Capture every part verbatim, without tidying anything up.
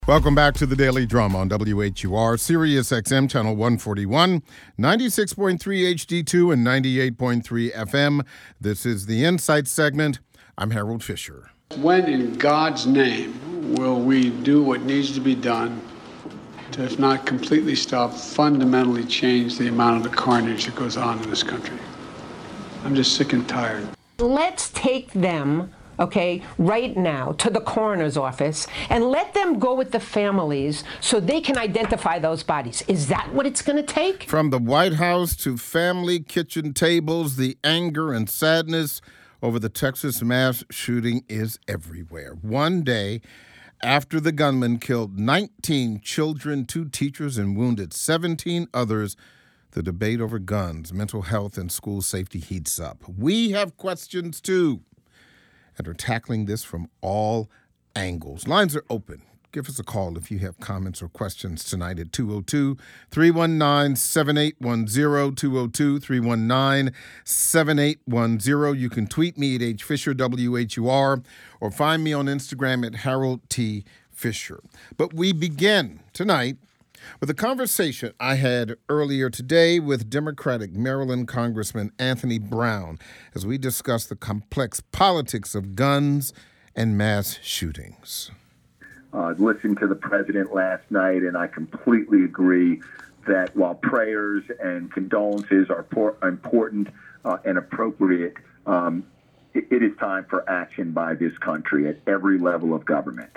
Welcome back to the Daily Drum on W H U R, Sirius X M Channel one forty-one, ninety-six point three H D two, and ninety-eight point three F M. This is the Insight segment. I'm Harold Fisher. When in God's name will we do what needs to be done to, if not completely stop, fundamentally change the amount of the carnage that goes on in this country? I'm just sick and tired. Let's take them, okay, right now to the coroner's office and let them go with the families so they can identify those bodies. Is that what it's going to take? From the White House to family kitchen tables, the anger and sadness over the Texas mass shooting is everywhere. One day after the gunman killed nineteen children, two teachers, and wounded seventeen others, the debate over guns, mental health, and school safety heats up. We have questions, too, and are tackling this from all angles. Lines are open. Give us a call if you have comments or questions tonight at two oh two, three one nine, seven eight one zero, two oh two, three one nine, seven eight one zero. You can tweet me at H Fisher, W H U R, or find me on Instagram at Harold T. Fisher. But we begin tonight with a conversation I had earlier today with Democratic Maryland Congressman Anthony Brown as we discuss the complex politics of guns and mass shootings. Uh, listened to the president last night, and I completely agree that while prayers and condolences are por- important uh, and appropriate, um, it, it is time for action by this country at every level of government.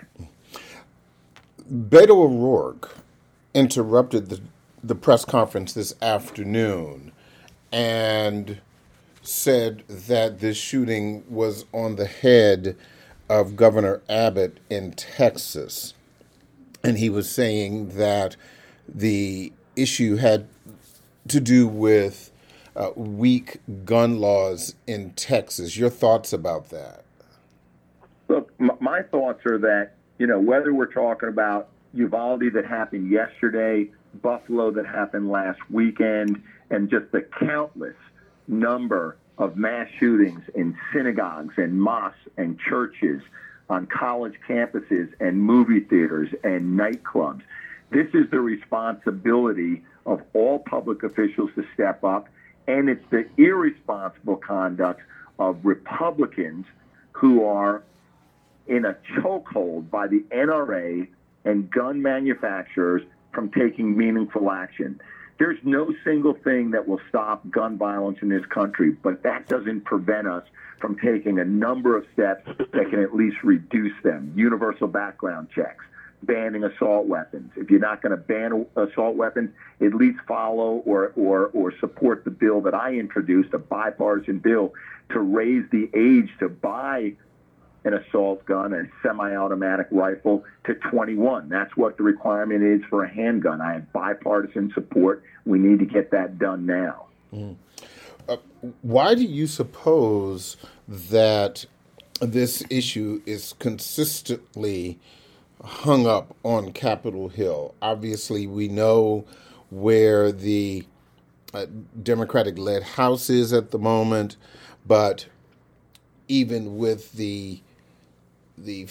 Beto O'Rourke interrupted the, the press conference this afternoon and said that this shooting was on the head of Governor Abbott in Texas. And he was saying that the issue had to do with uh, weak gun laws in Texas. Your thoughts about that? Look, m- my thoughts are that, you know, whether we're talking about Uvalde that happened yesterday, Buffalo that happened last weekend, and just the countless number of mass shootings in synagogues and mosques and churches, on college campuses and movie theaters and nightclubs. This is the responsibility of all public officials to step up, and it's the irresponsible conduct of Republicans who are in a chokehold by the N R A and gun manufacturers from taking meaningful action. There's no single thing that will stop gun violence in this country, but that doesn't prevent us from taking a number of steps that can at least reduce them. Universal background checks, banning assault weapons. If you're not going to ban assault weapons, at least follow or, or, or support the bill that I introduced, a bipartisan bill, to raise the age to buy an assault gun, a semi-automatic rifle, to twenty-one. That's what the requirement is for a handgun. I have bipartisan support. We need to get that done now. Mm. Uh, why do you suppose that this issue is consistently hung up on Capitol Hill? Obviously, we know where the uh, Democratic-led House is at the moment, but even with the the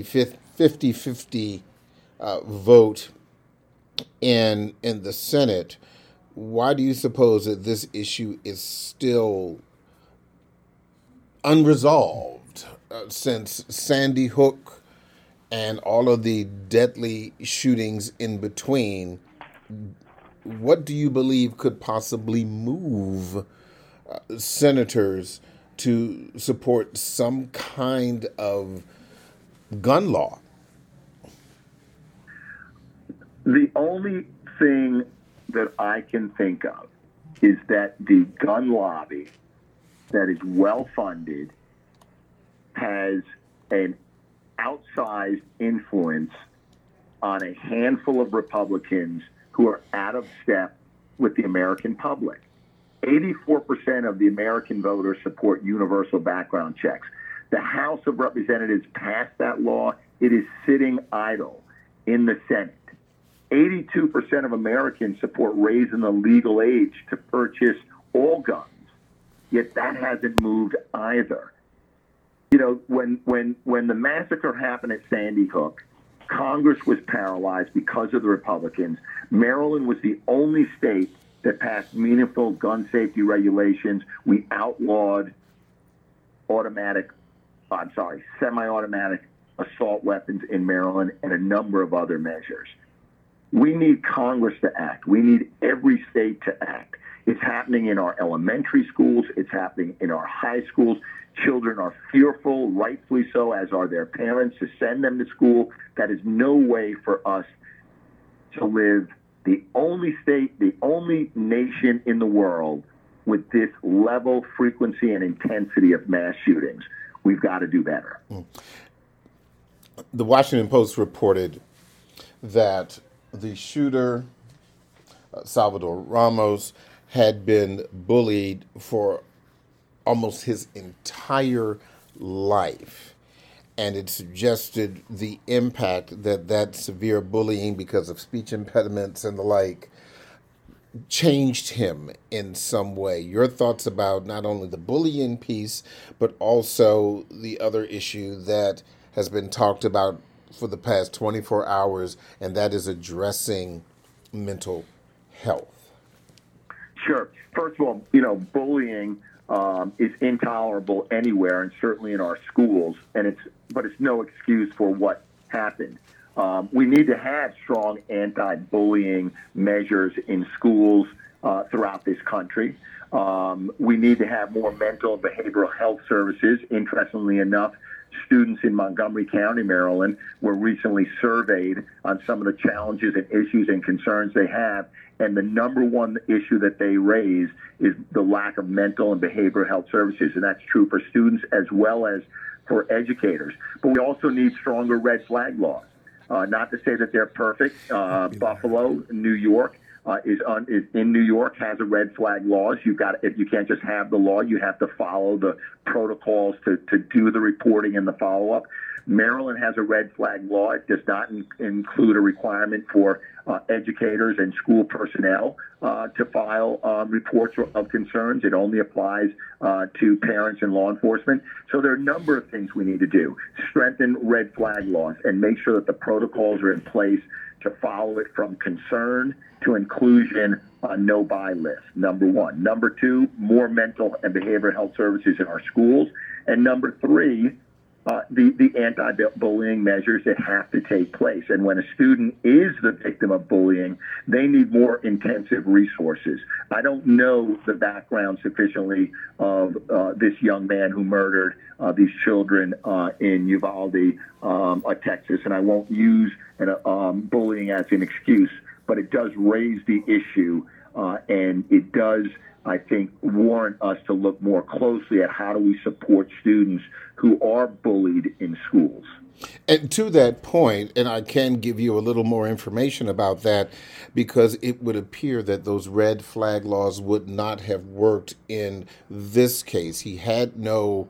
fifty-fifty uh, vote in in the Senate, why do you suppose that this issue is still unresolved uh, since Sandy Hook and all of the deadly shootings in between? What do you believe could possibly move uh, senators to support some kind of gun law? The only thing that I can think of is that the gun lobby that is well funded has an outsized influence on a handful of Republicans who are out of step with the American public. eighty-four percent of the American voters support universal background checks. The House of Representatives passed that law. It is sitting idle in the Senate. eighty-two percent of Americans support raising the legal age to purchase all guns, yet that hasn't moved either. You know, when when when the massacre happened at Sandy Hook, Congress was paralyzed because of the Republicans. Maryland was the only state that passed meaningful gun safety regulations. We outlawed automatic, I'm sorry, semi-automatic assault weapons in Maryland and a number of other measures. We need Congress to act. We need every state to act. It's happening in our elementary schools. It's happening in our high schools. Children are fearful, rightfully so, as are their parents, to send them to school. That is no way for us to live. The only state, the only nation in the world with this level, frequency, and intensity of mass shootings. We've got to do better. The Washington Post reported that the shooter, uh, Salvador Ramos, had been bullied for almost his entire life. And it suggested the impact that that severe bullying because of speech impediments and the like changed him in some way. Your thoughts about not only the bullying piece, but also the other issue that has been talked about for the past twenty-four hours, and that is addressing mental health. Sure. First of all, you know, bullying um, is intolerable anywhere, and certainly in our schools. And it's, but it's no excuse for what happened. Um, we need to have strong anti-bullying measures in schools uh, throughout this country. Um, we need to have more mental and behavioral health services. Interestingly enough, students in Montgomery County, Maryland, were recently surveyed on some of the challenges and issues and concerns they have. And the number one issue that they raise is the lack of mental and behavioral health services. And that's true for students as well as for educators. But we also need stronger red flag laws. Uh, not to say that they're perfect. Uh, Buffalo, New York, uh, is, on, is in New York has a red flag laws. You've got if you can't just have the law, you have to follow the protocols to, to do the reporting and the follow up. Maryland has a red flag law. It does not in, include a requirement for uh, educators and school personnel uh, to file um, reports of concerns. It only applies uh, to parents and law enforcement. So there are a number of things we need to do. Strengthen red flag laws and make sure that the protocols are in place to follow it from concern to inclusion on no-buy list, number one. Number two, more mental and behavioral health services in our schools. And number three, Uh, the, the anti-bullying measures that have to take place. And when a student is the victim of bullying, they need more intensive resources. I don't know the background sufficiently of uh, this young man who murdered uh, these children uh, in Uvalde, um, uh, Texas, and I won't use an, um, bullying as an excuse, but it does raise the issue, uh, and it does, I think, warrant us to look more closely at how do we support students who are bullied in schools. And to that point, and I can give you a little more information about that, because it would appear that those red flag laws would not have worked in this case. He had no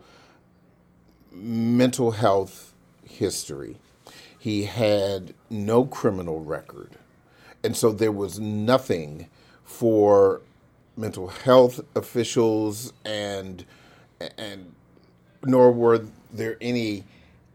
mental health history. He had no criminal record. And so there was nothing for mental health officials and and nor were there any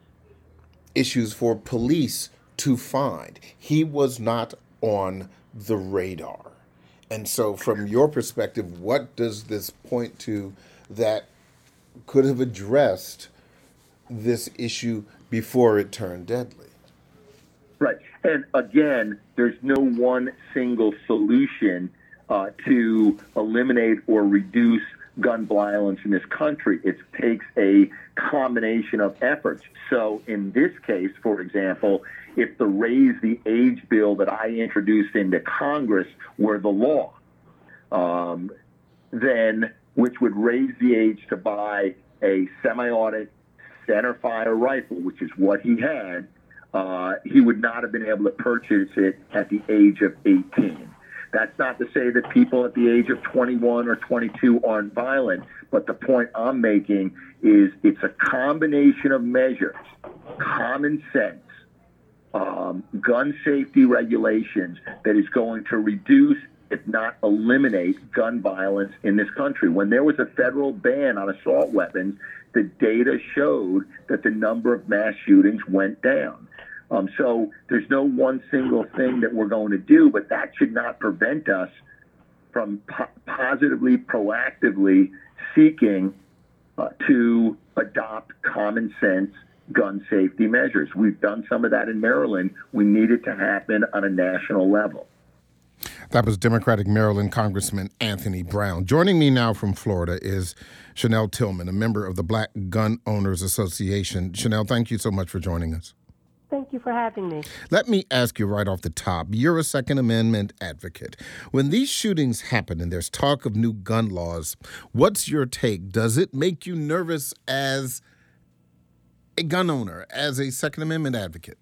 issues for police to find. He was not on the radar. And so from your perspective, what does this point to that could have addressed this issue before it turned deadly? Right. And again, there's no one single solution uh, to eliminate or reduce gun violence in this country. It takes a combination of efforts. So in this case, for example, if the raise the age bill that I introduced into Congress were the law, um, then which would raise the age to buy a semi-automatic centerfire rifle, which is what he had, uh, he would not have been able to purchase it at the age of eighteen. That's not to say that people at the age of twenty-one or twenty-two aren't violent, but the point I'm making is it's a combination of measures, common sense, um, gun safety regulations that is going to reduce, if not eliminate, gun violence in this country. When there was a federal ban on assault weapons, the data showed that the number of mass shootings went down. Um, so there's no one single thing that we're going to do, but that should not prevent us from po- positively, proactively seeking uh, to adopt common sense gun safety measures. We've done some of that in Maryland. We need it to happen on a national level. That was Democratic Maryland Congressman Anthony Brown. Joining me now from Florida is Chanel Tillman, a member of the Black Gun Owners Association. Chanel, thank you so much for joining us. Thank you for having me. Let me ask you right off the top. You're a Second Amendment advocate. When these shootings happen and there's talk of new gun laws, what's your take? Does it make you nervous as a gun owner, as a Second Amendment advocate?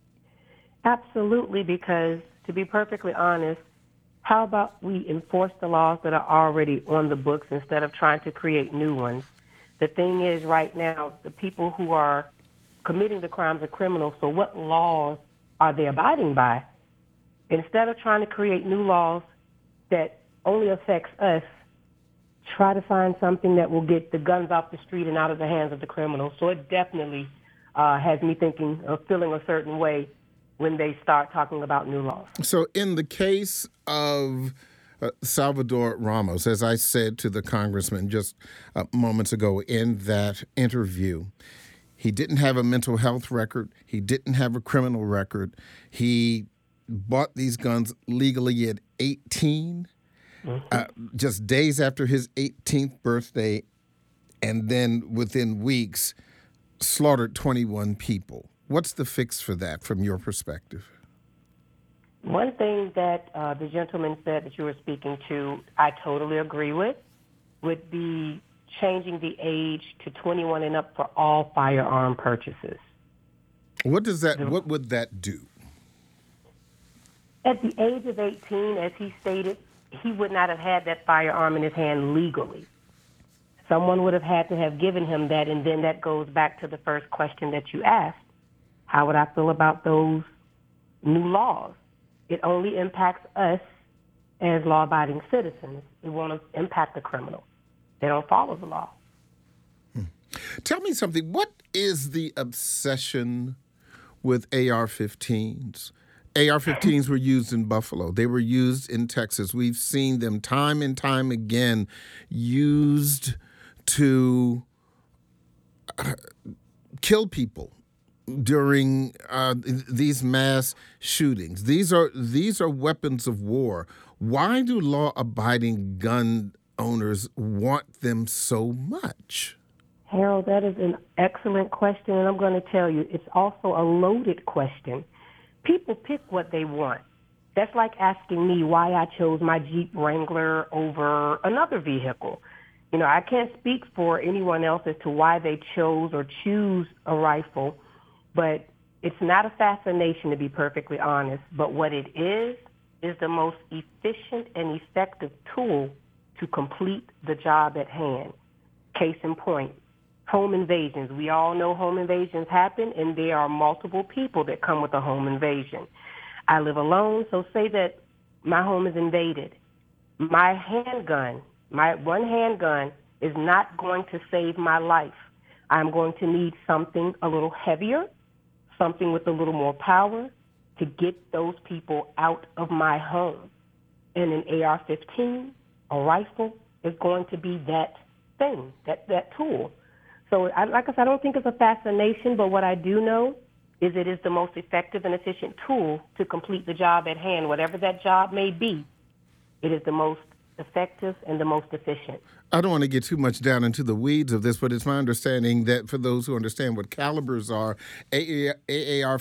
Absolutely, because to be perfectly honest, how about we enforce the laws that are already on the books instead of trying to create new ones? The thing is, right now, the people who are committing the crimes are criminals, so what laws are they abiding by? Instead of trying to create new laws that only affects us, try to find something that will get the guns off the street and out of the hands of the criminals. So it definitely uh, has me thinking or feeling a certain way when they start talking about new laws. So in the case of uh, Salvador Ramos, as I said to the congressman just uh, moments ago in that interview, he didn't have a mental health record. He didn't have a criminal record. He bought these guns legally at eighteen, mm-hmm. uh, just days after his eighteenth birthday, and then within weeks, slaughtered twenty-one people. What's the fix for that from your perspective? One thing that uh, the gentleman said that you were speaking to, I totally agree with, would be changing the age to twenty-one and up for all firearm purchases. What does that? What would that do? At the age of eighteen, as he stated, he would not have had that firearm in his hand legally. Someone would have had to have given him that, and then that goes back to the first question that you asked. How would I feel about those new laws? It only impacts us as law-abiding citizens. It won't impact the criminals. They don't follow the law. Hmm. Tell me something. What is the obsession with A R fifteens? A R fifteens were used in Buffalo. They were used in Texas. We've seen them time and time again used to uh, kill people during uh, these mass shootings. These are these are weapons of war. Why do law-abiding gun owners want them so much? Harold, that is an excellent question, and I'm going to tell you, it's also a loaded question. People pick what they want. That's like asking me why I chose my Jeep Wrangler over another vehicle. You know, I can't speak for anyone else as to why they chose or choose a rifle, but it's not a fascination, to be perfectly honest. But what it is, is the most efficient and effective tool to complete the job at hand. Case in point, home invasions. We all know home invasions happen, and there are multiple people that come with a home invasion. I live alone, so say that my home is invaded. My handgun, my one handgun, is not going to save my life. I'm going to need something a little heavier, something with a little more power to get those people out of my home. And an A R fifteen, a rifle, is going to be that thing, that, that tool. So I, like I said, I don't think it's a fascination, but what I do know is it is the most effective and efficient tool to complete the job at hand. Whatever that job may be, it is the most effective and the most efficient. I don't want to get too much down into the weeds of this, but it's my understanding that for those who understand what calibers are, A R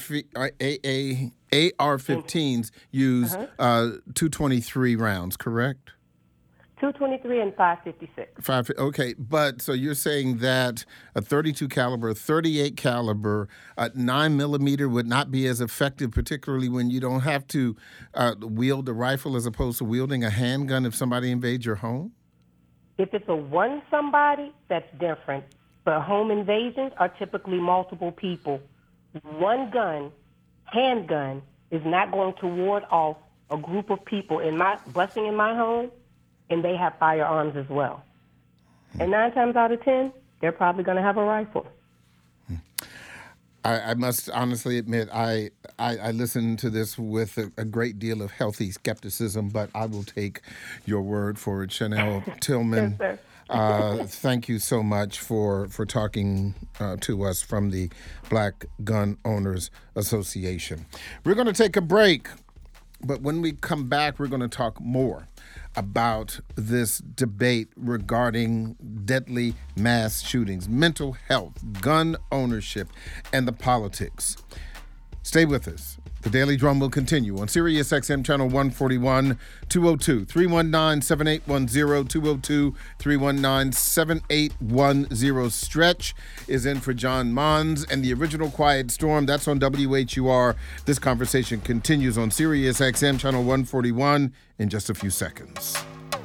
fifteens use uh-huh. uh, two twenty-three rounds, correct? two twenty-three and five fifty-six. Five, okay, but so you're saying that a thirty-two caliber, thirty-eight caliber, uh, nine millimeter would not be as effective, particularly when you don't have to uh, wield a rifle as opposed to wielding a handgun if somebody invades your home? If it's a one somebody, that's different. But home invasions are typically multiple people. One gun, handgun, is not going to ward off a group of people in my busing in my home, and they have firearms as well. And nine times out of ten, they're probably going to have a rifle. I, I must honestly admit, I, I, I listen to this with a, a great deal of healthy skepticism, but I will take your word for it. Chanel Tillman, Yes, sir. uh, thank you so much for, for talking uh, to us from the Black Gun Owners Association. We're going to take a break, but when we come back, we're going to talk more about this debate regarding deadly mass shootings, mental health, gun ownership, and the politics. Stay with us. The Daily Drum will continue on Sirius X M Channel one forty-one, two oh two, three one nine, seven eight one zero, two oh two, three one nine, seven eight one zero. Stretch is in for John Mons and the original Quiet Storm. That's on W H U R. This conversation continues on Sirius X M Channel one forty-one in just a few seconds.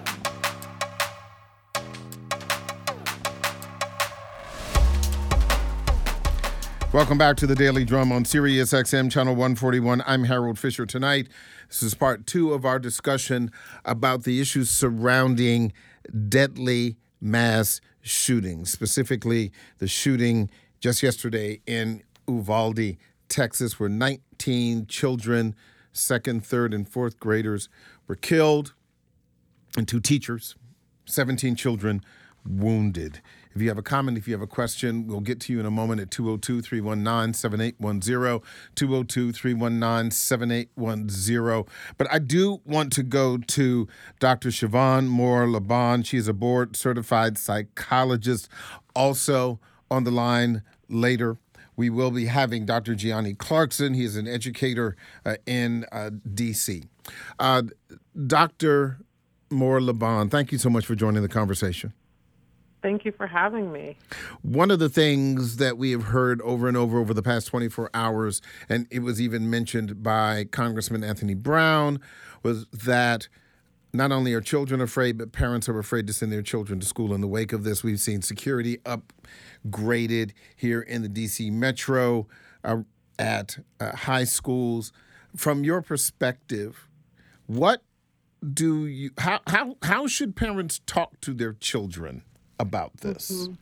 Welcome back to the Daily Drum on Sirius X M Channel one forty-one. I'm Harold Fisher. Tonight, this is part two of our discussion about the issues surrounding deadly mass shootings, specifically the shooting just yesterday in Uvalde, Texas, where nineteen children, second, third, and fourth graders were killed, and two teachers, seventeen children wounded. If you have a comment, if you have a question, we'll get to you in a moment at two oh two, three one nine, seven eight one zero, two oh two, three one nine, seven eight one zero. But I do want to go to Doctor Siobhan Moore-Laban. She is a board-certified psychologist. Also on the line later, we will be having Doctor Gianni Clarkson. He is an educator uh, in uh, D C. Uh, Doctor Moore-Laban, thank you so much for joining the conversation. Thank you for having me. One of the things that we have heard over and over over the past twenty-four hours, and it was even mentioned by Congressman Anthony Brown, was that not only are children afraid, but parents are afraid to send their children to school. In the wake of this, we've seen security upgraded here in the D C metro uh, at uh, high schools. From your perspective, what do you, how, how, how should parents talk to their children about this? Mm-hmm.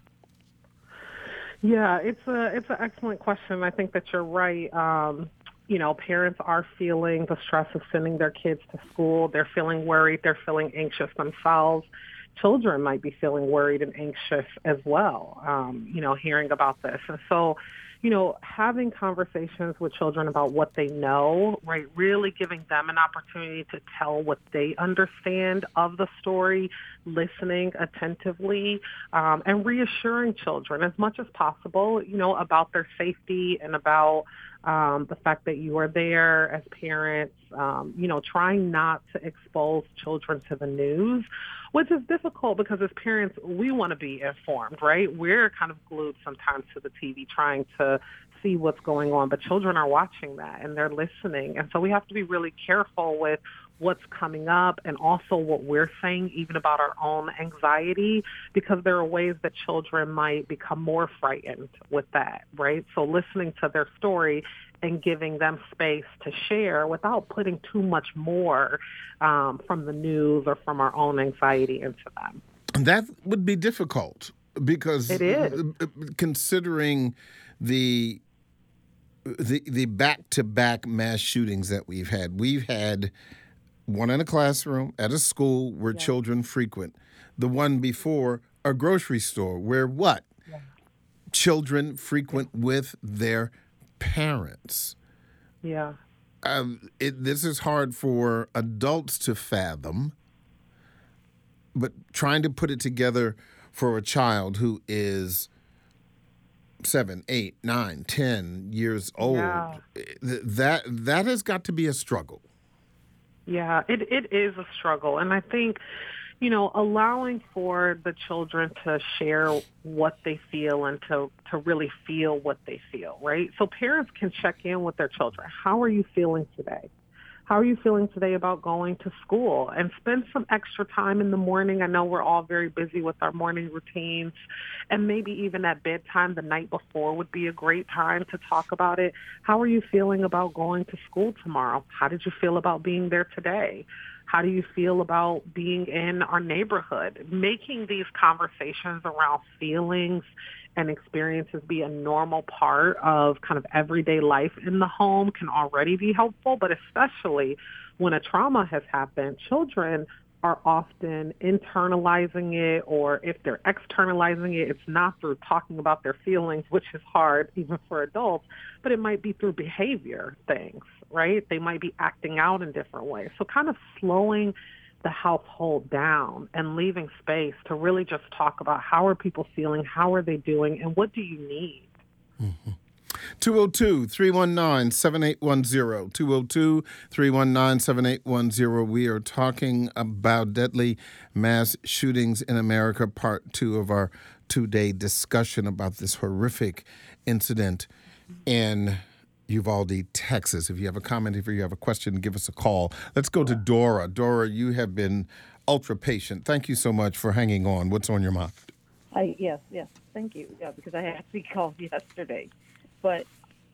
Yeah, it's a it's an excellent question. I think that you're right. Um, you know, parents are feeling the stress of sending their kids to school. They're feeling worried. They're feeling anxious themselves. Children might be feeling worried and anxious as well, um, you know, hearing about this. And so, you know, having conversations with children about what they know, right, really giving them an opportunity to tell what they understand of the story, listening attentively, um, and reassuring children as much as possible, you know, about their safety and about um, the fact that you are there as parents, um, you know, trying not to expose children to the news, which is difficult because as parents, we want to be informed, right? We're kind of glued sometimes to the T V trying to see what's going on, but children are watching that and they're listening. And so we have to be really careful with what's coming up and also what we're saying, even about our own anxiety, because there are ways that children might become more frightened with that, right? So listening to their story and giving them space to share without putting too much more um, from the news or from our own anxiety into them. That would be difficult because it is. Considering the the the back-to-back mass shootings that we've had. We've had one in a classroom at a school where yeah. children frequent. The one before, a grocery store where what? Yeah. Children frequent with their parents. Yeah. Um, it, this is hard for adults to fathom, but trying to put it together for a child who is seven, eight, nine, ten years old, yeah. that that has got to be a struggle. Yeah, it, it is a struggle. And I think, you know, allowing for the children to share what they feel and to, to really feel what they feel, right? So parents can check in with their children. How are you feeling today? How are you feeling today about going to school? And spend some extra time in the morning. I know we're all very busy with our morning routines. And maybe even at bedtime the night before would be a great time to talk about it. How are you feeling about going to school tomorrow? How did you feel about being there today? How do you feel about being in our neighborhood? Making these conversations around feelings and experiences be a normal part of kind of everyday life in the home can already be helpful. But especially when a trauma has happened, children are often internalizing it, or if they're externalizing it, it's not through talking about their feelings, which is hard even for adults, but it might be through behavior things, right? They might be acting out in different ways. So kind of slowing the household down and leaving space to really just talk about how are people feeling, how are they doing, and what do you need? Mm-hmm. two oh two, three one nine, seven eight one zero. two oh two, three one nine, seven eight one zero. We are talking about deadly mass shootings in America, part two of our two-day discussion about this horrific incident in Uvalde, Texas. If you have a comment, if you have a question, give us a call. Let's go to Dora. Dora, you have been ultra patient. Thank you so much for hanging on. What's on your mind? I, yes, yes. Thank you. Yeah, because I actually called yesterday. But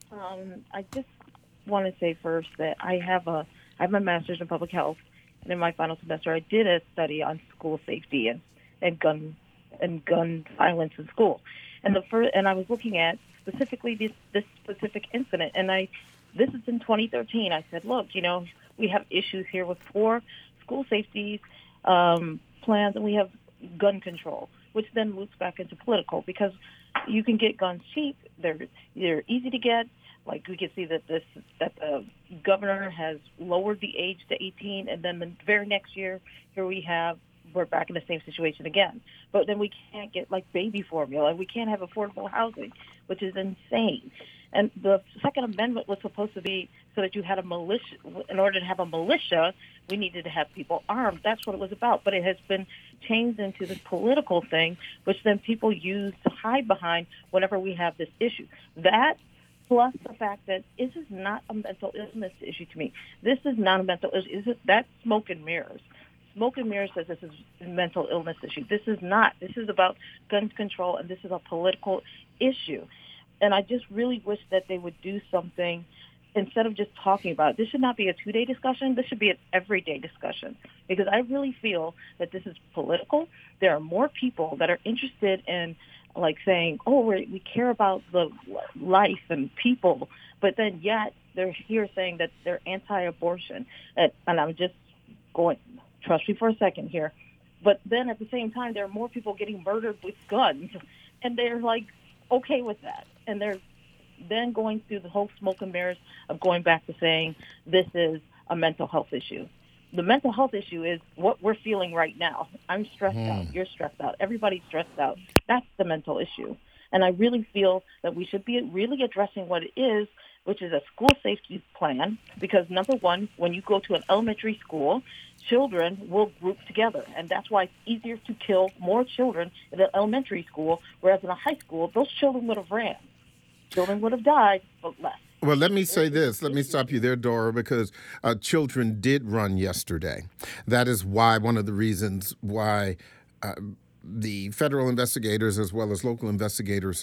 um, I just want to say first that I have a I have my master's in public health, and in my final semester, I did a study on school safety and, and gun and gun violence in school. And the first, and I was looking at specifically this this specific incident. And I this is in twenty thirteen. I said, look, you know, we have issues here with poor school safety um, plans, and we have gun control, which then moves back into political because you can get guns cheap. They're they're easy to get. Like we can see that this that the governor has lowered the age to eighteen, and then the very next year, here we have we're back in the same situation again. But then we can't get like baby formula. We can't have affordable housing, which is insane. And the Second Amendment was supposed to be so that you had a militia. In order to have a militia, we needed to have people armed. That's what it was about. But it has been changed into this political thing, which then people use to hide behind whenever we have this issue. That plus the fact that this is not a mental illness issue to me. This is not a mental issue. That's smoke and mirrors. Smoke and mirrors says this is a mental illness issue. This is not. This is about gun control, and this is a political issue. And I just really wish that they would do something instead of just talking about it. This should not be a two-day discussion. This should be an everyday discussion because I really feel that this is political. There are more people that are interested in like saying, oh, we we care about the life and people, but then yet they're here saying that they're anti-abortion. And, and I'm just going, trust me for a second here. But then at the same time, there are more people getting murdered with guns, and they're like okay with that. And they're then going through the whole smoke and mirrors of going back to saying this is a mental health issue. The mental health issue is what we're feeling right now. I'm stressed mm. out. You're stressed out. Everybody's stressed out. That's the mental issue. And I really feel that we should be really addressing what it is, which is a school safety plan, because number one, when you go to an elementary school, children will group together. And that's why it's easier to kill more children in the elementary school, whereas in a high school, those children would have ran. Children would have died, but less. Well, let me say this. Let me stop you there, Dora, because uh, children did run yesterday. That is why one of the reasons why uh, the federal investigators as well as local investigators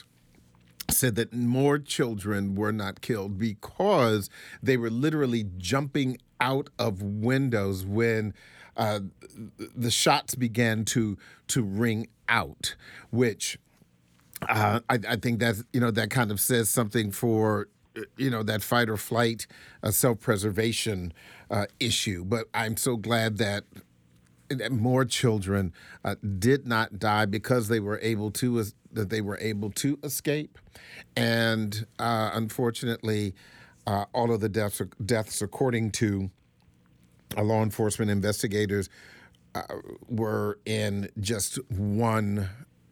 said that more children were not killed because they were literally jumping out of windows when uh, the shots began to to ring out, which uh, I, I think that you know that kind of says something for you know that fight or flight, uh, self-preservation uh, issue. But I'm so glad that more children uh, did not die because they were able to uh, that they were able to escape, and uh, unfortunately, uh, all of the deaths deaths according to uh, law enforcement investigators uh, were in just one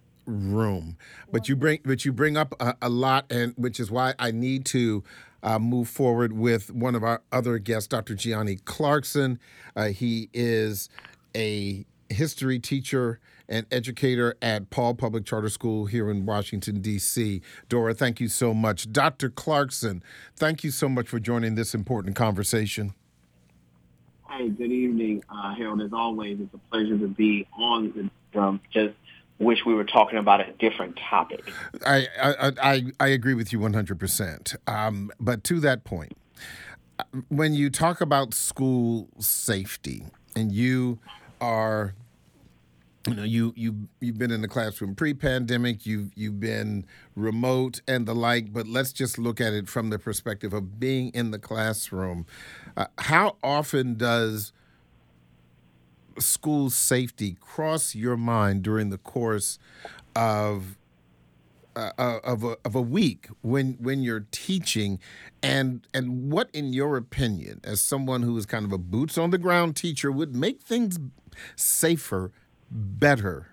room. But you bring but you bring up a, a lot, and which is why I need to uh, move forward with one of our other guests, Doctor Gianni Clarkson. Uh, he is a history teacher and educator at Paul Public Charter School here in Washington, D C. Dora, thank you so much. Doctor Clarkson, thank you so much for joining this important conversation. Hey, good evening, uh, Harold. As always, it's a pleasure to be on the um, just wish we were talking about a different topic. I I, I, I agree with you one hundred percent. Um, but to that point, when you talk about school safety and you are You know, you you you've been in the classroom pre-pandemic. You've you've been remote and the like. But let's just look at it from the perspective of being in the classroom. Uh, how often does school safety cross your mind during the course of uh, of a, of a week when when you're teaching, and and what, in your opinion, as someone who is kind of a boots on the ground teacher, would make things safer, better?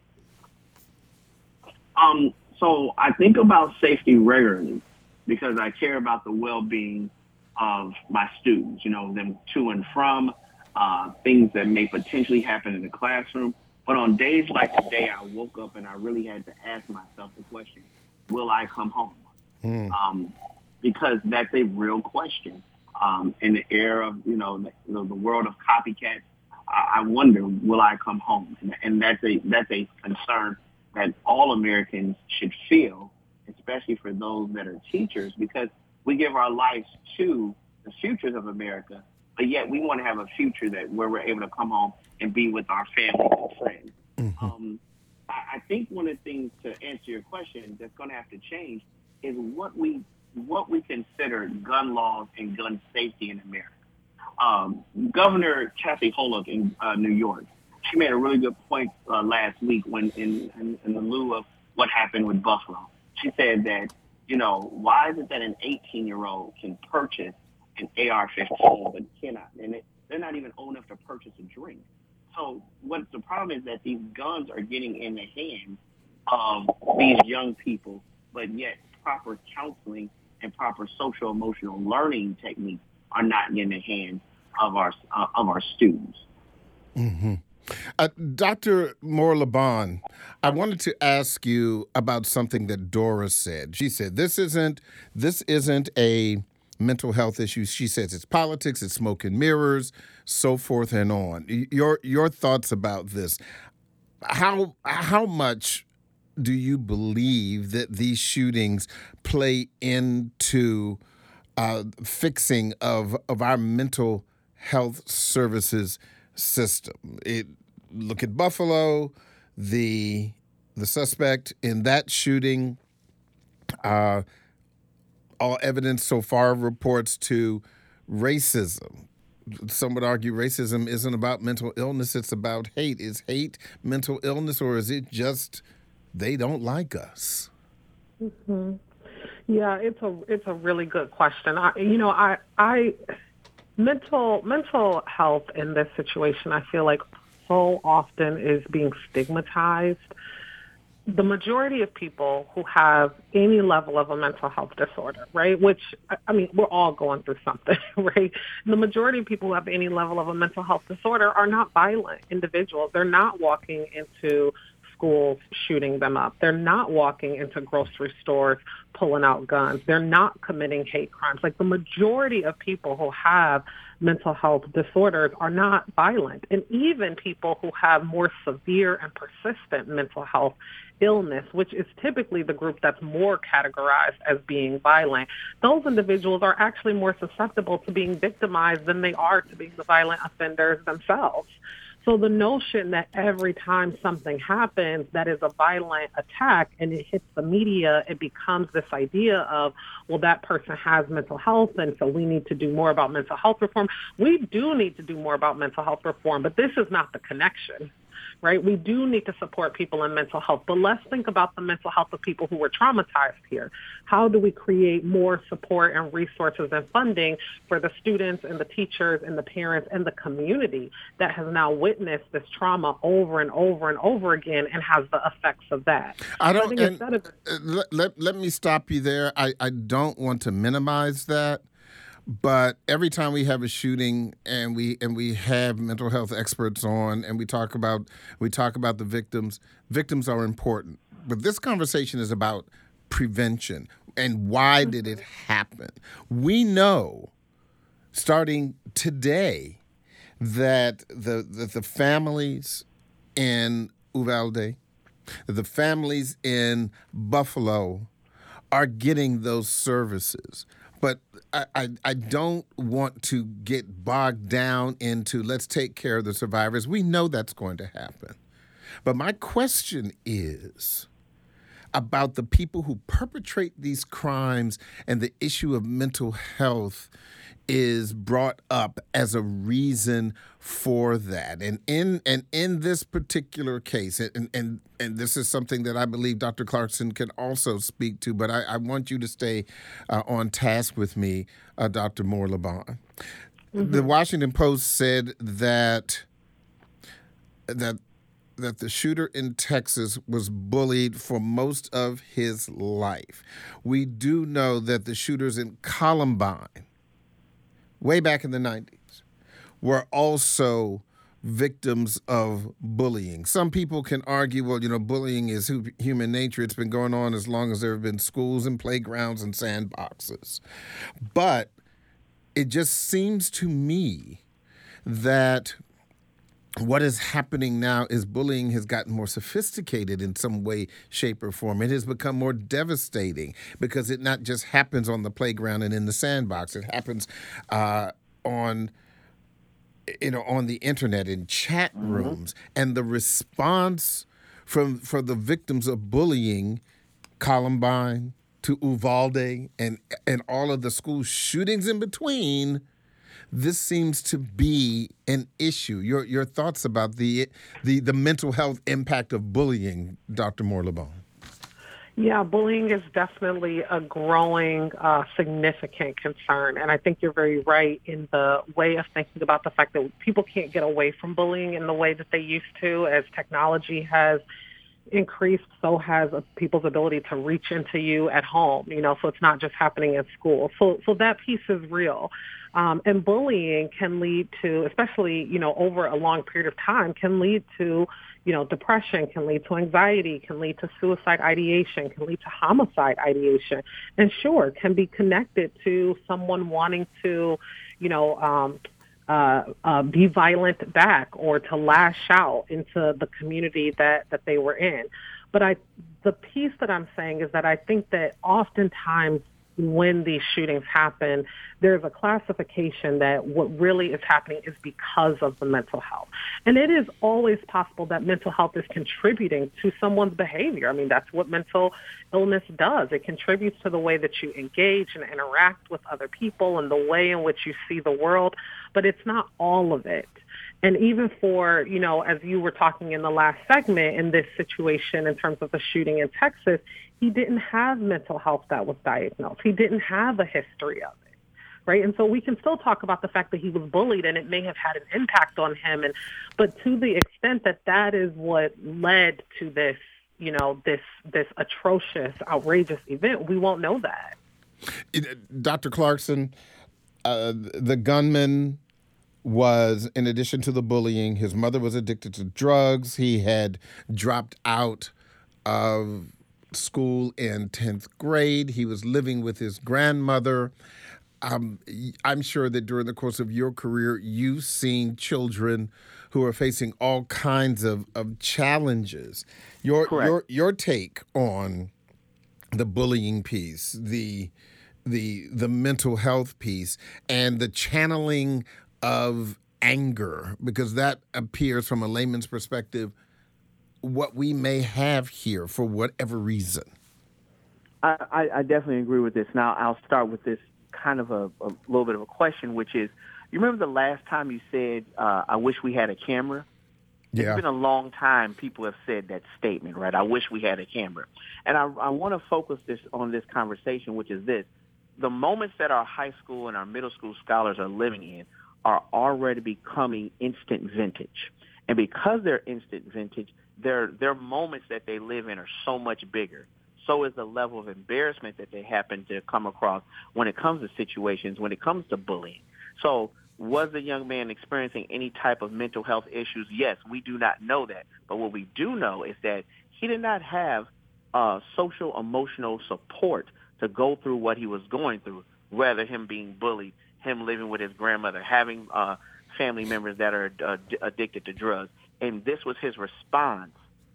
Um, so I think about safety regularly because I care about the well-being of my students, you know, them to and from, uh, things that may potentially happen in the classroom. But on days like today, I woke up and I really had to ask myself the question, will I come home? Mm. Um, because that's a real question. Um, in the era of, you know, the, you know, the world of copycats, I wonder, will I come home? And, and that's a that's a concern that all Americans should feel, especially for those that are teachers, because we give our lives to the futures of America, but yet we want to have a future that where we're able to come home and be with our families and friends. Mm-hmm. Um, I, I think one of the things, to answer your question, that's going to have to change is what we what we consider gun laws and gun safety in America. Um, Governor Kathy Hochul in uh, New York, she made a really good point uh, last week when in, in, in the lieu of what happened with Buffalo. She said that, you know, why is it that an eighteen-year-old can purchase an A R fifteen but cannot? And it, they're not even old enough to purchase a drink. So what the problem is that these guns are getting in the hands of these young people, but yet proper counseling and proper social emotional learning techniques are not in the hands of our uh, of our students. Mm-hmm. Uh, Doctor Moore-Laban, I wanted to ask you about something that Dora said. She said this isn't this isn't a mental health issue. She says it's politics, it's smoke and mirrors, so forth and on. Your your thoughts about this? How how much do you believe that these shootings play into uh, fixing of of our mental health services system? It, look at Buffalo, the the suspect in that shooting. Uh, all evidence so far reports to racism. Some would argue racism isn't about mental illness; it's about hate. Is hate mental illness, or is it just they don't like us? Mm-hmm. Yeah, it's a it's a really good question. I, you know, I I mental mental health in this situation, I feel like so often is being stigmatized. The majority of people who have any level of a mental health disorder, right, which, I mean, we're all going through something, right? The majority of people who have any level of a mental health disorder are not violent individuals. They're not walking into schools shooting them up. They're not walking into grocery stores pulling out guns. They're not committing hate crimes. Like, the majority of people who have mental health disorders are not violent. And even people who have more severe and persistent mental health illness, which is typically the group that's more categorized as being violent, those individuals are actually more susceptible to being victimized than they are to being the violent offenders themselves. So the notion that every time something happens that is a violent attack and it hits the media, it becomes this idea of, well, that person has mental health, and so we need to do more about mental health reform. We do need to do more about mental health reform, but this is not the connection, right? We do need to support people in mental health, but let's think about the mental health of people who were traumatized here. How do we create more support and resources and funding for the students and the teachers and the parents and the community that has now witnessed this trauma over and over and over again and has the effects of that? I don't, so I and, of, let, let, let me stop you there. I, I don't want to minimize that. But every time we have a shooting and we and we have mental health experts on and we talk about we talk about the victims, victims are important. But this conversation is about prevention and why did it happen? We know starting today that the that the families in Uvalde, the families in Buffalo are getting those services. But I, I, I don't want to get bogged down into let's take care of the survivors. We know that's going to happen. But my question is about the people who perpetrate these crimes, and the issue of mental health is brought up as a reason for that. And in and in this particular case, and and, and this is something that I believe Doctor Clarkson can also speak to, but I, I want you to stay uh, on task with me, uh, Doctor Moore Laban. Mm-hmm. The Washington Post said that that that the shooter in Texas was bullied for most of his life. We do know that the shooters in Columbine, way back in the nineties, were also victims of bullying. Some people can argue, well, you know, bullying is hu- human nature. It's been going on as long as there have been schools and playgrounds and sandboxes. But it just seems to me that what is happening now is bullying has gotten more sophisticated in some way, shape, or form. It has become more devastating because it not just happens on the playground and in the sandbox. It happens uh, on, you know, on the internet, in chat rooms. Mm-hmm. And the response from for the victims of bullying, Columbine to Uvalde, and and all of the school shootings in between, this seems to be an issue. Your your thoughts about the the, the mental health impact of bullying, Doctor Moore Laban? Yeah, bullying is definitely a growing, uh, significant concern. And I think you're very right in the way of thinking about the fact that people can't get away from bullying in the way that they used to. As technology has increased, so has people's ability to reach into you at home, you know, so it's not just happening at school. So, so that piece is real. Um, and bullying can lead to, especially, you know, over a long period of time, can lead to, you know, depression, can lead to anxiety, can lead to suicide ideation, can lead to homicide ideation. And sure, can be connected to someone wanting to, you know, um, uh, uh, be violent back or to lash out into the community that, that they were in. But I, the piece that I'm saying is that I think that oftentimes when these shootings happen, there's a classification that what really is happening is because of the mental health. And it is always possible that mental health is contributing to someone's behavior. I mean, that's what mental illness does. It contributes to the way that you engage and interact with other people and the way in which you see the world, but it's not all of it. And even for, you know, as you were talking in the last segment in this situation in terms of the shooting in Texas, he didn't have mental health that was diagnosed. He didn't have a history of it, right? And so we can still talk about the fact that he was bullied and it may have had an impact on him. And but to the extent that that is what led to this, you know, this this atrocious, outrageous event, we won't know that. Doctor Clarkson, uh, the gunman was, in addition to the bullying, his mother was addicted to drugs. He had dropped out of school in tenth grade. He was living with his grandmother. Um, I'm sure that during the course of your career, you've seen children who are facing all kinds of, of challenges. Your Correct. your your take on the bullying piece, the the the mental health piece, and the channeling of anger, because that appears from a layman's perspective what we may have here for whatever reason. I, I, I definitely agree with this. Now, I'll start with this kind of a, a little bit of a question, which is, you remember the last time you said, uh, I wish we had a camera? Yeah. It's been a long time people have said that statement, right? I wish we had a camera. And I, I want to focus this on this conversation, which is this. The moments that our high school and our middle school scholars are living in are already becoming instant vintage. And because they're instant vintage, their their moments that they live in are so much bigger. So is the level of embarrassment that they happen to come across when it comes to situations, when it comes to bullying. So was the young man experiencing any type of mental health issues? Yes, we do not know that. But what we do know is that he did not have uh, social, emotional support to go through what he was going through, rather him being bullied, him living with his grandmother, having uh, family members that are uh, d- addicted to drugs. And this was his response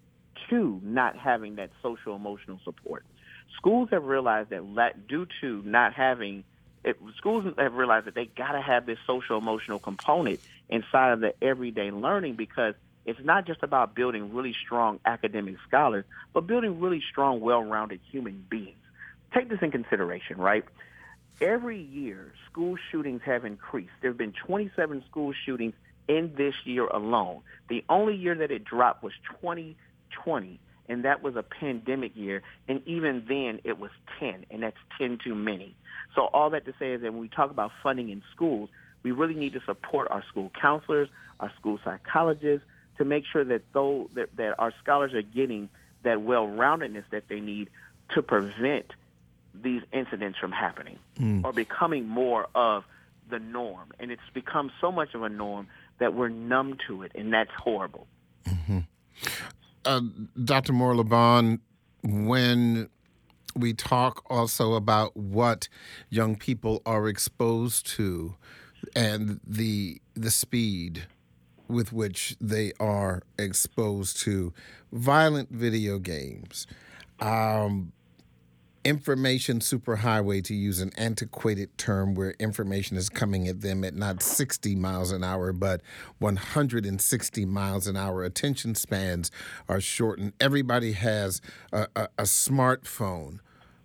to not having that social emotional support. Schools have realized that due to not having it, schools have realized that they got to have this social emotional component inside of the everyday learning, because It's not just about building really strong academic scholars, but building really strong, well-rounded human beings. Take this in consideration, right? Every year, school shootings have increased. There have been twenty-seven school shootings in this year alone. The only year that it dropped was twenty twenty, and that was a pandemic year, and even then it was ten, and that's ten too many. So all that to say is that when we talk about funding in schools, we really need to support our school counselors, our school psychologists, to make sure that, though, that, that our scholars are getting that well-roundedness that they need to prevent these incidents from happening mm. or becoming more of the norm. And it's become so much of a norm that we're numb to it, and that's horrible. Mm-hmm. Uh, Doctor Moore-LeBon, when we talk also about what young people are exposed to and the the speed with which they are exposed to violent video games, um, information superhighway, to use an antiquated term where information is coming at them at not sixty miles an hour, but one hundred sixty miles an hour. Attention spans are shortened. Everybody has a, a, a smartphone.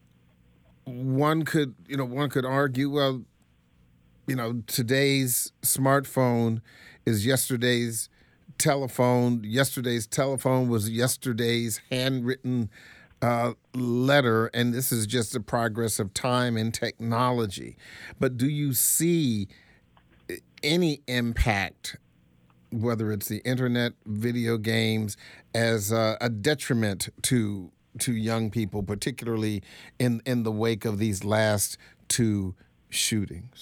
One could, you know, one could argue, well, you know, today's smartphone is yesterday's telephone. Yesterday's telephone was yesterday's handwritten Uh, letter, and this is just the progress of time and technology. But do you see any impact, whether it's the internet, video games, as uh, a detriment to to young people, particularly in, in the wake of these last two shootings?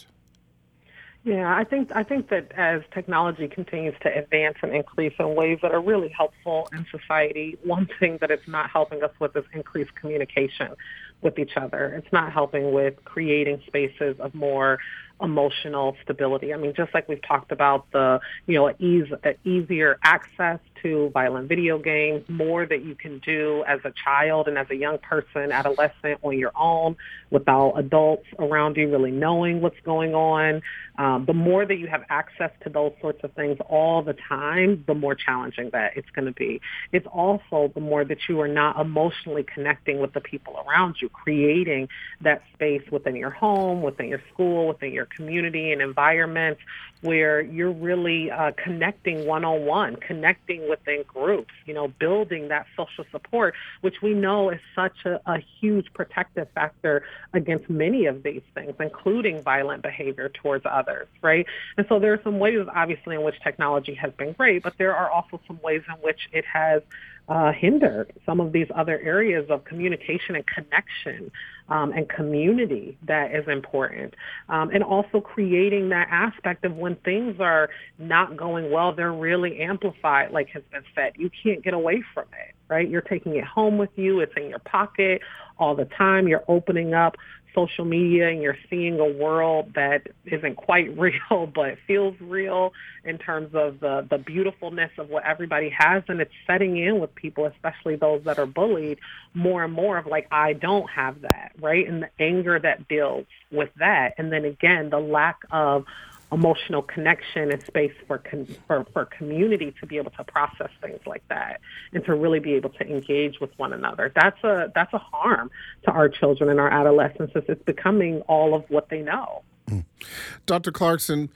Yeah, I think I think that as technology continues to advance and increase in ways that are really helpful in society, one thing that it's not helping us with is increased communication with each other. It's not helping with creating spaces of more emotional stability. I mean, just like we've talked about the, you know, ease, easier access to violent video games, more that you can do as a child and as a young person, adolescent, on your own without adults around you really knowing what's going on. Um, the more that you have access to those sorts of things all the time, the more challenging that it's going to be. It's also the more that you are not emotionally connecting with the people around you, creating that space within your home, within your school, within your community and environments where you're really uh, connecting one-on-one, connecting within groups, you know, building that social support, which we know is such a, a huge protective factor against many of these things, including violent behavior towards others, right? And so there are some ways, obviously, in which technology has been great, but there are also some ways in which it has Uh, hindered some of these other areas of communication and connection um, and community that is important. Um, and also creating that aspect of when things are not going well, they're really amplified, like has been said. You can't get away from it, right? You're taking it home with you. It's in your pocket all the time. You're opening up social media and you're seeing a world that isn't quite real, but feels real in terms of the, the beautifulness of what everybody has. And it's setting in with people, especially those that are bullied, more and more of like, I don't have that, right? And the anger that builds with that. And then again, the lack of emotional connection and space for, con- for for community to be able to process things like that and to really be able to engage with one another. That's a that's a harm to our children and our adolescents as it's becoming all of what they know. Mm. Doctor Clarkson,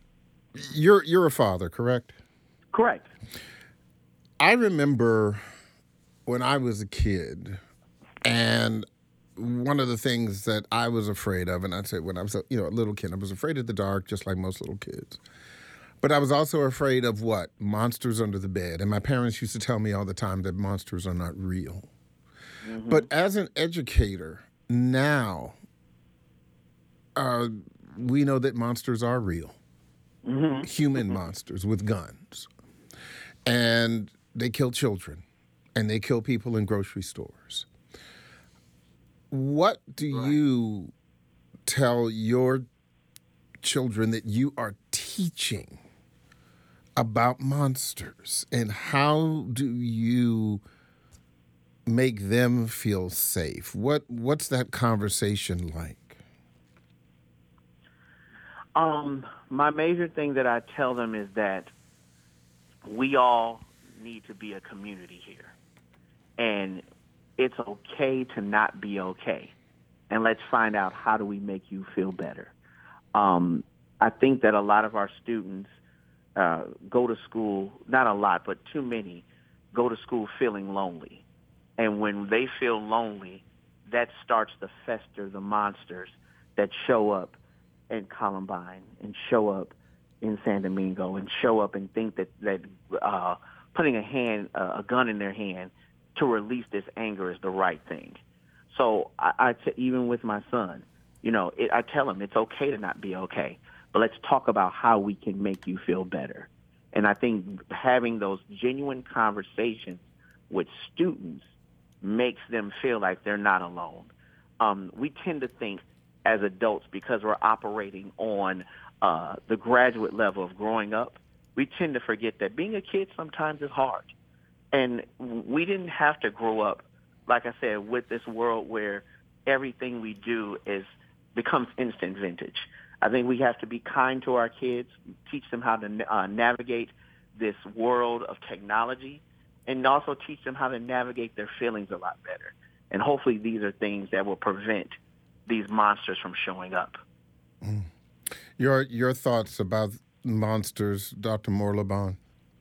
you're you're a father, correct? Correct. I remember when I was a kid, and one of the things that I was afraid of, and I'd say when I was a, you know, a little kid, I was afraid of the dark, just like most little kids. But I was also afraid of what? Monsters under the bed. And my parents used to tell me all the time that monsters are not real. Mm-hmm. But as an educator, now uh, we know that monsters are real. Mm-hmm. Human mm-hmm. monsters with guns. And they kill children. And they kill people in grocery stores. What do right. you tell your children that you are teaching about monsters, and how do you make them feel safe? What what's that conversation like? Um, my major thing that I tell them is that we all need to be a community here. And it's okay to not be okay. And let's find out, how do we make you feel better? Um, I think that a lot of our students uh, go to school, not a lot, but too many, go to school feeling lonely. And when they feel lonely, that starts to fester the monsters that show up in Columbine and show up in San Domingo and show up and think that, that uh, putting a hand, uh, a gun in their hand to release this anger is the right thing. So I, I t- even with my son, you know, it, I tell him it's okay to not be okay, but let's talk about how we can make you feel better. And I think having those genuine conversations with students makes them feel like they're not alone. Um, we tend to think as adults, because we're operating on uh, the graduate level of growing up, we tend to forget that being a kid sometimes is hard. And we didn't have to grow up, like I said, with this world where everything we do is becomes instant vintage. I think we have to be kind to our kids, teach them how to uh, navigate this world of technology, and also teach them how to navigate their feelings a lot better. And hopefully these are things that will prevent these monsters from showing up. Mm. Your your thoughts about monsters, Doctor Moore-Laban?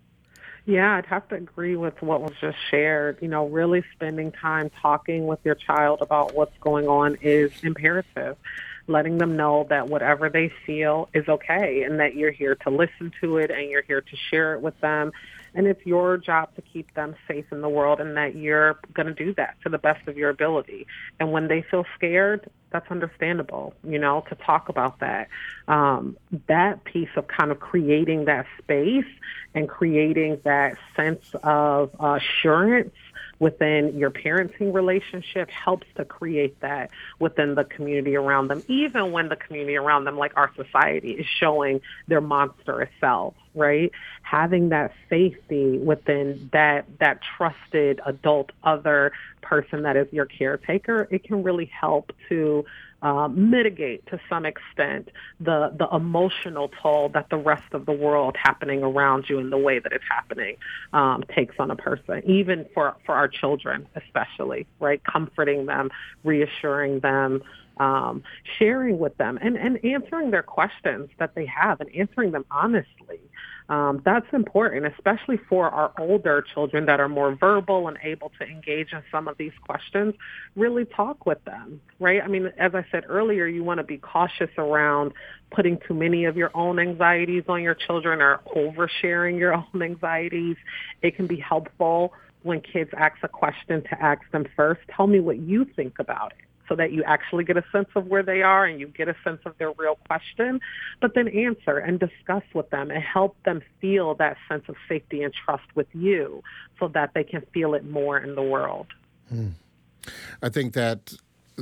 Yeah, I'd have to agree with what was just shared. You know, really spending time talking with your child about what's going on is imperative. Letting them know that whatever they feel is okay and that you're here to listen to it and you're here to share it with them. And it's your job to keep them safe in the world, and that you're going to do that to the best of your ability. And when they feel scared, that's understandable, you know, to talk about that. Um, that piece of kind of creating that space and creating that sense of uh, assurance within your parenting relationship helps to create that within the community around them, even when the community around them, like our society, is showing their monstrous self, right? Having that safety within that that trusted adult other person that is your caretaker, it can really help to Uh, mitigate to some extent the the emotional toll that the rest of the world happening around you and the way that it's happening um, takes on a person, even for, for our children especially, right? Comforting them, reassuring them, um, sharing with them, and, and answering their questions that they have and answering them honestly. Um, that's important, especially for our older children that are more verbal and able to engage in some of these questions. Really talk with them, right? I mean, as I said earlier, you want to be cautious around putting too many of your own anxieties on your children or oversharing your own anxieties. It can be helpful when kids ask a question to ask them first, tell me what you think about it, so that you actually get a sense of where they are and you get a sense of their real question, but then answer and discuss with them and help them feel that sense of safety and trust with you so that they can feel it more in the world. Hmm. I think that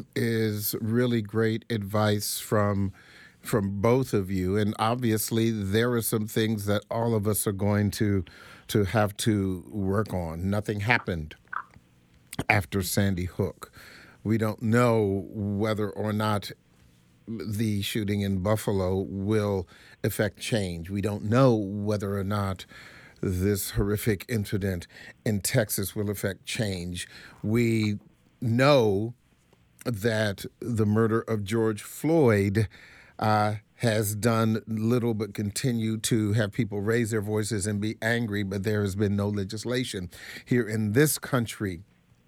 is really great advice from from both of you. And obviously there are some things that all of us are going to to have to work on. Nothing happened after Sandy Hook. We don't know whether or not the shooting in Buffalo will affect change. We don't know whether or not this horrific incident in Texas will affect change. We know that the murder of George Floyd uh, has done little but continue to have people raise their voices and be angry, but there has been no legislation here in this country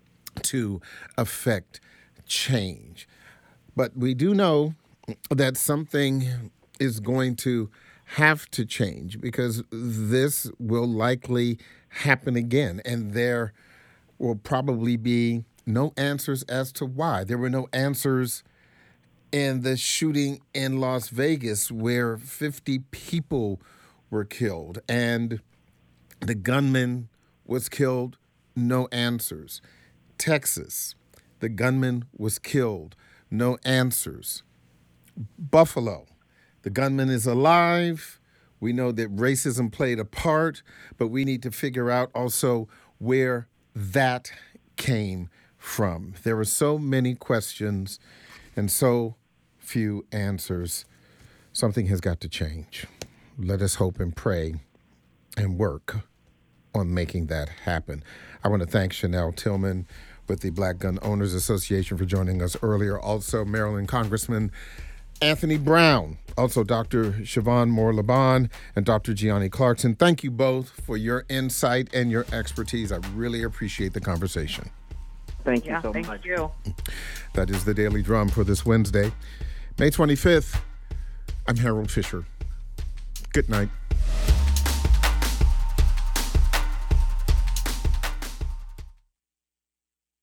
to affect change. But we do know that something is going to have to change, because this will likely happen again, and there will probably be no answers as to why. There were no answers in the shooting in Las Vegas where fifty people were killed and the gunman was killed. No answers. Texas, the gunman was killed. No answers. Buffalo, the gunman is alive. We know that racism played a part, but we need to figure out also where that came from. There are so many questions and so few answers. Something has got to change. Let us hope and pray and work on making that happen. I want to thank Chanel Tillman with the Black Gun Owners Association for joining us earlier. Also, Maryland Congressman Anthony Brown, also Doctor Siobhan Moore-Laban, and Doctor Gianni Clarkson. Thank you both for your insight and your expertise. I really appreciate the conversation. Thank you Yeah, so thank much. you. That is the Daily Drum for this Wednesday, May twenty-fifth. I'm Harold Fisher. Good night.